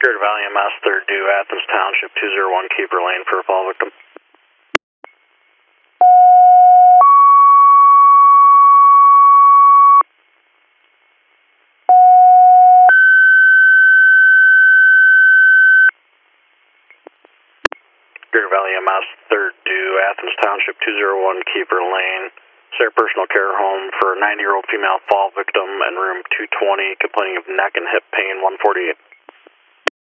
Greater Valley MS, third due, Athens Township, 201 Keeper Lane for a fall victim. Greater Valley MS, third due, Athens Township, 201 Keeper Lane. Sarah Personal Care Home for a 90-year-old female fall victim in room 220, complaining of neck and hip pain, 148.